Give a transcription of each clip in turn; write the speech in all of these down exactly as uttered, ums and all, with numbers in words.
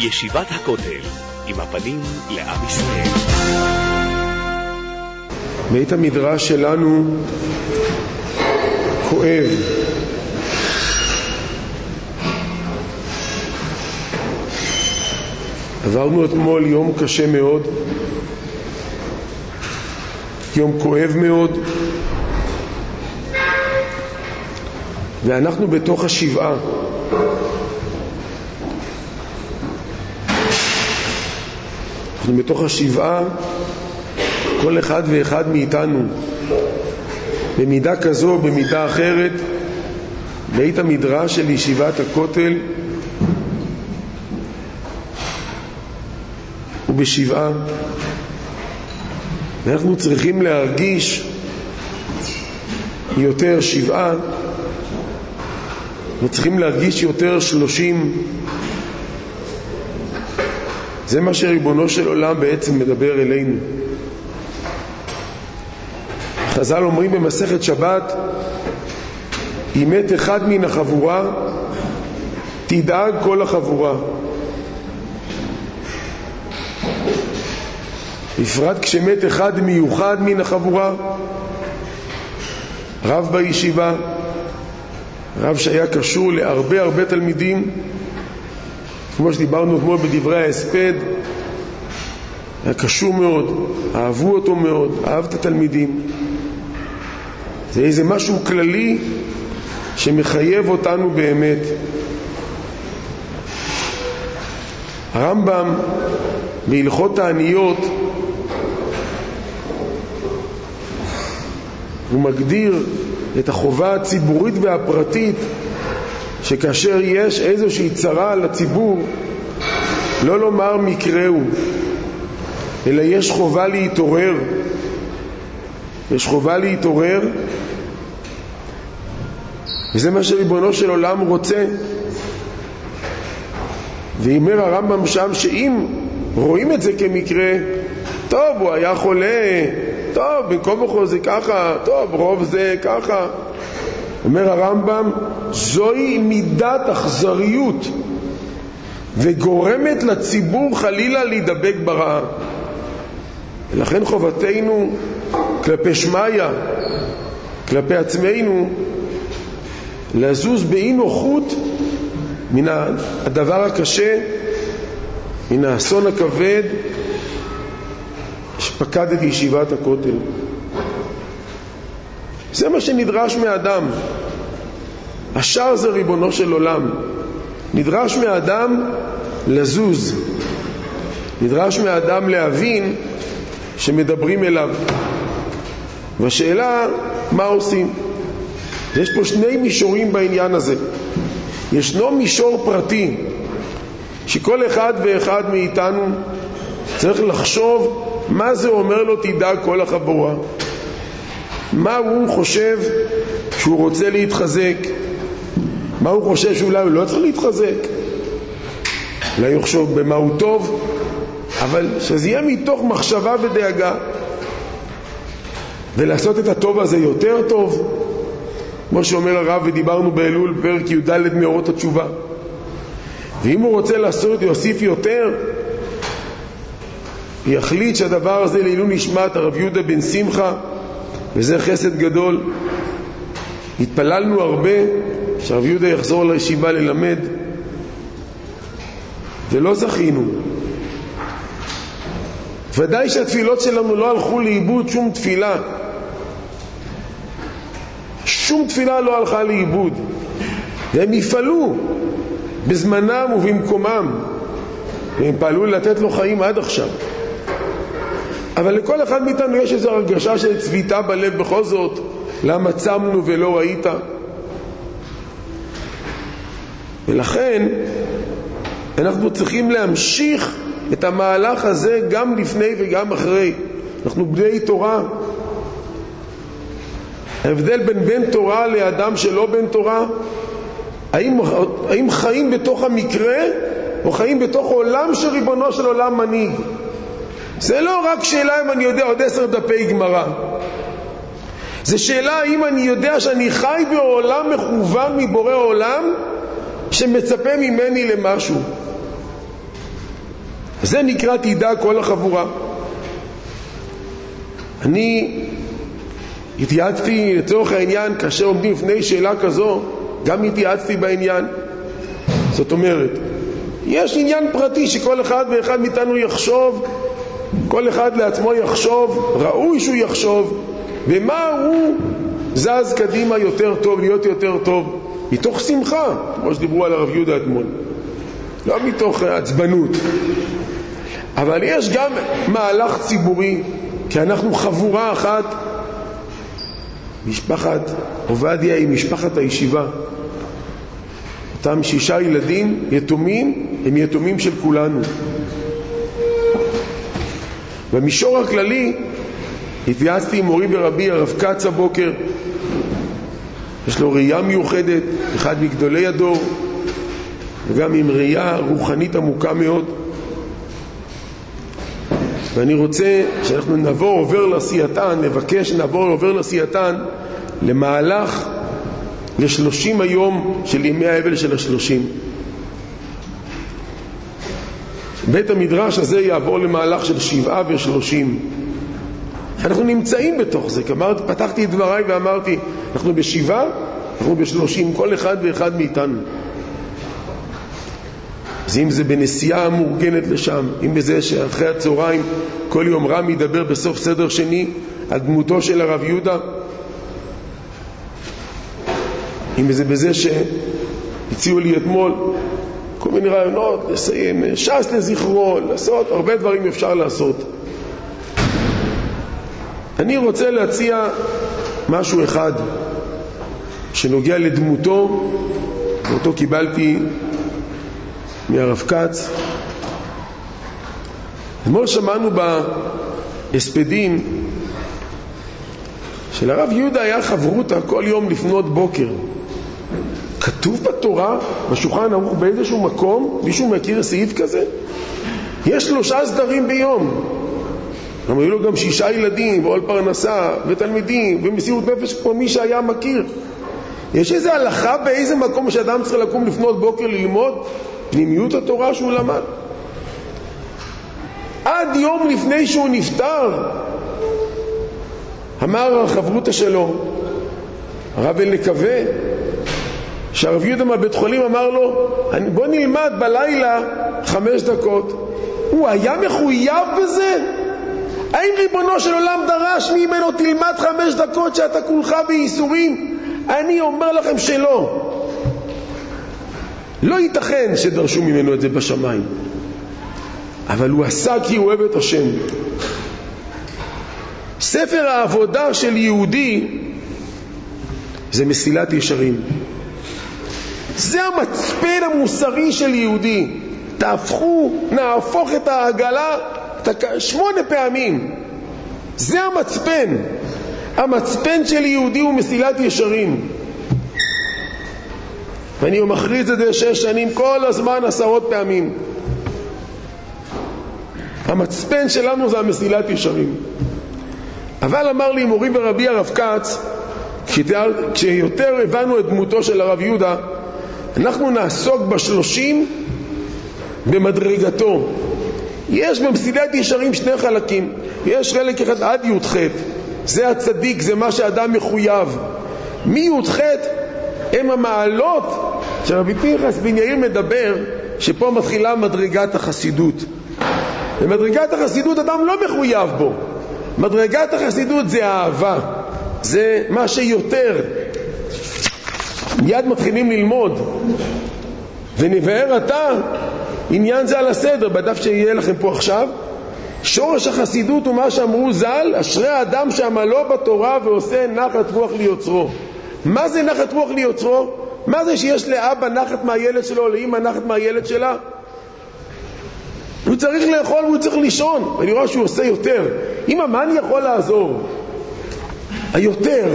ישיבת הכותל, עם הפנים לעם ישראל. בית המדרש שלנו כואב. עברנו אתמול יום קשה מאוד, יום כואב מאוד, ואנחנו בתוך השבעה. אנחנו בתוך השבעה, כל אחד ואחד מאיתנו, במידה כזו, במידה אחרת, בית המדרש של ישיבת הכותל, ובשבעה. ואנחנו צריכים להרגיש יותר שבעה, וצריכים להרגיש יותר שלושים. זה מה שריבונו של עולם בעצם מדבר אלינו. חז"ל אומרים במסכת שבת, אם מת אחד מן החבורה, תדאג כל החבורה. בפרט כשמת אחד מיוחד מן החבורה, רב בישיבה, רב שהיה קשור להרבה הרבה תלמידים, כמו שדיברנו אתמול בדברי ההספד, היה קשור מאוד, אהבו אותו מאוד, אהב את התלמידים. זה איזה משהו כללי שמחייב אותנו באמת. הרמב"ם בהלכות העניות הוא מגדיר את החובה הציבורית והפרטית, שכאשר יש איזושהי צרה לציבור, לא לומר מקראו, אלא יש חובה להתעורר. יש חובה להתעורר, וזה מה שריבונו של עולם רוצה. ואומר הרמב"ם שם שאם רואים את זה כמקרה, טוב, הוא היה חולה, טוב, במקום בכל זה ככה, טוב, רוב זה ככה. אומר הרמב"ם, זוהי מידת אכזריות, וגורמת לציבור חלילה להידבק ברעה. ולכן חובתנו כלפי שמיה, כלפי עצמנו, לזוז באי נוחות מן הדבר הקשה, מן האסון הכבד שפקד את ישיבת הכותל. זה מה שנדרש מאדם. השאר זה ריבונו של עולם. נדרש מאדם לזוז, נדרש מאדם להבין שמדברים אליו. והשאלה, מה עושים? יש פה שני מישורים בעניין הזה. ישנו מישור פרטי, שכל אחד ואחד מאיתנו צריך לחשוב מה זה אומר לו תדאג כל החבורה. מה הוא חושב שהוא רוצה להתחזק? מה הוא חושב שאולי הוא לא צריך להתחזק? אולי הוא חושב במה הוא טוב, אבל שזה יהיה מתוך מחשבה ודאגה, ולעשות את הטוב הזה יותר טוב, כמו שאומר הרב, ודיברנו באלול פרק י"ד מאורות התשובה. ואם הוא רוצה לעשות, יוסיף יותר, יחליט שהדבר הזה לעילוי נשמת הרב יהודה בן שמחה, וזה חסד גדול. התפללנו הרבה שהרב יהודה יחזור לישיבה ללמד, ולא זכינו. ודאי שהתפילות שלנו לא הלכו לאיבוד, שום תפילה שום תפילה לא הלכה לאיבוד, והם יפעלו בזמנם ובמקומם, והם פעלו לתת לו חיים עד עכשיו. אבל לכל אחד מאיתנו יש איזו הרגשה של צביטה בלב בכל זאת, למה צמנו ולא ראית? ולכן אנחנו צריכים להמשיך את המהלך הזה גם לפני וגם אחרי. אנחנו בני תורה. ההבדל בין בן תורה לאדם שלא בן תורה, האם, האם חיים בתוך המקרה או חיים בתוך עולם שריבונו של עולם מנהיג. זה לא רק שאלה אם אני יודע עוד עשר דפי גמרא, זה שאלה האם אני יודע שאני חי בעולם מכוון מבורא עולם שמצפה ממני למשהו. זה נקרא תדע כל החבורה. אני התייעצתי לצורך העניין, כאשר עומדים לפני שאלה כזו, גם התייעצתי בעניין. זאת אומרת, יש עניין פרטי שכל אחד ואחד מאיתנו יחשוב, כל אחד לעצמו יחשוב, ראוי שהוא יחשוב, ומה הוא זז קדימה יותר טוב, להיות יותר טוב, מתוך שמחה, כמו שדיברו על הרב יהודה אתמול, לא מתוך עצבנות. אבל יש גם מהלך ציבורי, כי אנחנו חבורה אחת, משפחת עובדיה היא משפחת הישיבה. אותם שישה ילדים יתומים הם יתומים של כולנו. במישור הכללי התייעצתי עם מורי ורבי הרב כץ הבוקר. יש לו ראייה מיוחדת, אחד מגדולי הדור, וגם עם ראייה רוחנית עמוקה מאוד. ואני רוצה שאנחנו נעבור עובר לעשייתן, נבקש נעבור עובר לעשייתן למהלך לשלושים היום של ימי האבל של השלושים. בית המדרש הזה יעבור למהלך של שבעה ושלושים. אנחנו נמצאים בתוך זה, כמרת, פתחתי את דבריי ואמרתי, אנחנו בשבעה, אנחנו בשלושים, כל אחד ואחד מאיתנו. אז אם זה בנסיעה המאורגנת לשם, אם בזה שאחרי הצהריים כל יום רם ידבר בסוף סדר שני על דמותו של הרב יהודה, אם זה בזה שהציעו לי אתמול כל מיני רעיונות, לסיים ש"ס לזכרו, לעשות, הרבה דברים אפשר לעשות. אני רוצה להציע משהו אחד שנוגע לדמותו, ואותו קיבלתי מהרב כץ. אתמול שמענו בהספדים של הרב יהודה היה חברותה כל יום לפנות בוקר. כתוב בתורה, בשולחן ערוך באיזשהו מקום, מישהו מכיר סעיף כזה? יש שלושה סדרים ביום. גם היו לו גם שישה ילדים ועול פרנסה ותלמידים ומסירות נפש כמו מי שהיה מכיר. יש איזו הלכה באיזה מקום שאדם צריך לקום לפנות בוקר ללמוד פנימיות התורה שהוא למד? עד יום לפני שהוא נפטר אמר החברותה שלו הרב אל נקווה, שהרב יהודה מהבית חולים אמר לו בוא נלמד בלילה חמש דקות. הוא היה מחויב בזה? האם ריבונו של עולם דרש ממנו תלמד חמש דקות שאתה כולך בייסורים? אני אומר לכם שלא. לא ייתכן שדרשו ממנו את זה בשמיים, אבל הוא עשה כי הוא אוהב את השם. ספר העבודה של יהודי זה מסילת ישרים. זה המצפן המוסרי של יהודי. תהפכו, נהפוך את העגלה שמונה פעמים. זה המצפן. המצפן של יהודי הוא מסילת ישרים. ואני מכריז את זה שש שנים כל הזמן עשרות פעמים. המצפן שלנו זה המסילת ישרים. אבל אמר לי מורי ורבי הרב כץ, כשיותר הבנו את דמותו של הרב יהודה, אנחנו נעסוק בשלושים במדרגתו. יש במסילת ישרים שני חלקים. יש חלק אחד עד י"ח, זה הצדיק, זה מה שאדם מחויב. מ-י"ח הם המעלות שרבי פנחס בן יאיר מדבר, שפה מתחילה מדרגת החסידות. במדרגת החסידות אדם לא מחויב בו. מדרגת החסידות זה האהבה, זה מה שיותר. מיד מתחילים ללמוד ונבהר אתה עניין זה על הסדר בדף שיהיה לכם פה עכשיו. שורש החסידות הוא מה שאמרו ז"ל, אשרי האדם שעמלו בתורה ועושה נחת רוח ליוצרו. מה זה נחת רוח ליוצרו? מה זה שיש לאבא נחת מהילד שלו, לאמא נחת מהילד שלה? הוא צריך לאכול והוא צריך לישון, ואני רואה שהוא עושה יותר. אמא, מה אני יכול לעזור? היותר.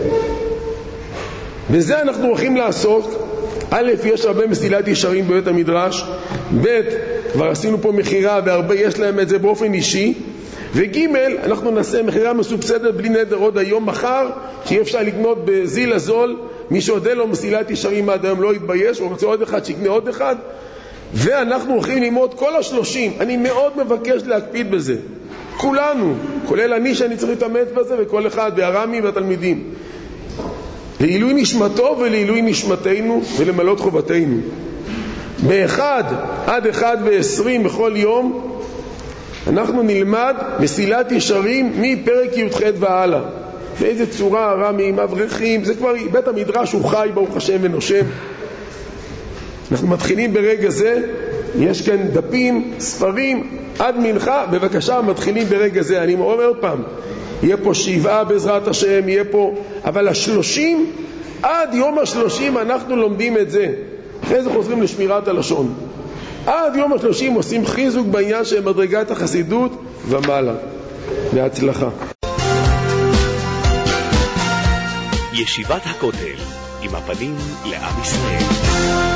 בזה אנחנו הולכים לעסוק. א', יש הרבה מסילת ישרים בבית המדרש. ב', כבר עשינו פה מחירה והרבה יש להם את זה באופן אישי. וג', אנחנו נעשה מחירה מסובסדת בלי נדר עוד היום מחר, שיהיה אפשר לקנות בזיל הזול. מי שעודה לו מסילת ישרים עד היום לא יתבייש, הוא רוצה עוד אחד שיקנה עוד אחד. ואנחנו הולכים ללמוד כל השלושים. אני מאוד מבקש להקפיד בזה, כולנו, כולל אני שאני צריך להתאמץ בזה, וכל אחד, והרמי והתלמידים, לעילוי נשמתו ולעילוי נשמתנו ולמלות חובתנו. באחד עד אחד ועשרים בכל יום אנחנו נלמד מסילת ישרים מפרק י"ח והלאה. באיזה צורה הרמי, מבריחים, זה כבר בית המדרש הוא חי ברוך השם ונושם. אנחנו מתחילים ברגע זה, יש כאן דפים, ספרים, עד מנחה, בבקשה מתחילים ברגע זה. אני אומר עוד פעם, יהיה פה שבעה בעזרת השם, יהיה פה, אבל השלושים, עד יום השלושים אנחנו לומדים את זה. אחרי זה חוזרים לשמירת הלשון. עד יום השלושים עושים חיזוק בעניין של מדרגת החסידות ומעלה. בהצלחה. ישיבת הכותל, עם הפנים לעם ישראל.